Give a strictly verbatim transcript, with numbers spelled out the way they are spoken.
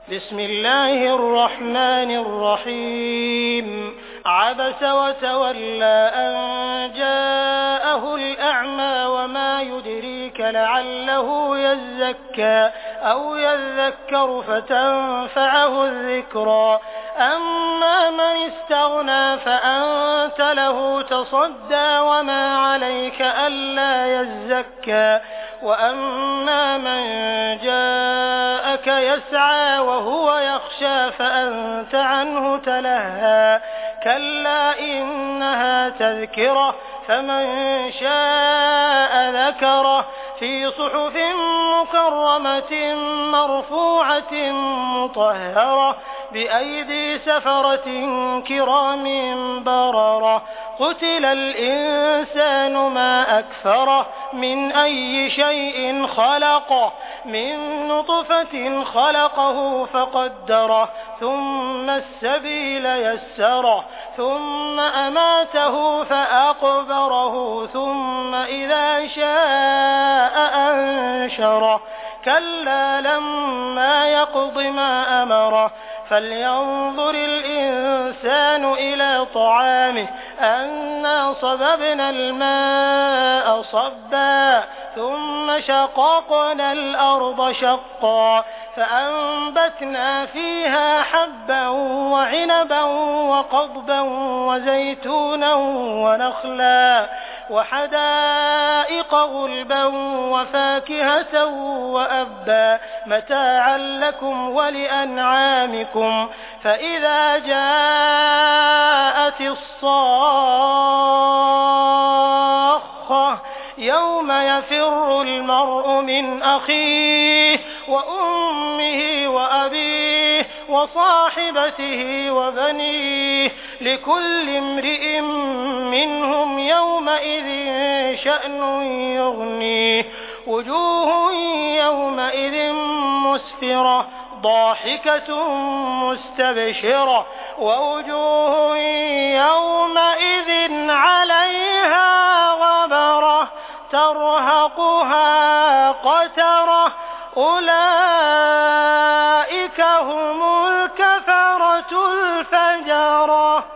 بسم الله الرحمن الرحيم عبس وتولى أن جاءه الأعمى وما يدريك لعله يزكى أو يذكر فتنفعه الذكرى أما من استغنى فأنت له تصدى وما عليك ألا يزكى وأما من جاءك يسعى وهو يخشى فأنت عنه تلهى كلا إنها تذكرة فمن شاء ذكره في صحف مكرمة مرفوعة مطهرة بأيدي سفرة كرام بررة قتل الإنسان ما أكفره من أي شيء خلقه من نطفة خلقه فقدره ثم السبيل يسره ثم أماته فأقبره ثم إذا شاء أنشره كلا لما يقض ما أمره فلينظر الإنسان إلى طعامه أنا صببنا الماء صبا ثم شققنا الأرض شقا فأنبتنا فيها حبا وعنبا وقضبا وزيتونا ونخلا وحدائق غلبا وفاكهة وأبا متاعا لكم ولأنعامكم فإذا جاءت الصاخة يوم يفر المرء من أخيه وأمه وأبيه وصاحبته وبنيه لكل امرئ منهم يومئذ شأن يغنيه وجوه يومئذ مسفرة ضاحكة مستبشرة ووجوه يومئذ عليها غبرة ترهقها قترة أولئك هم الكفرة الفجرة.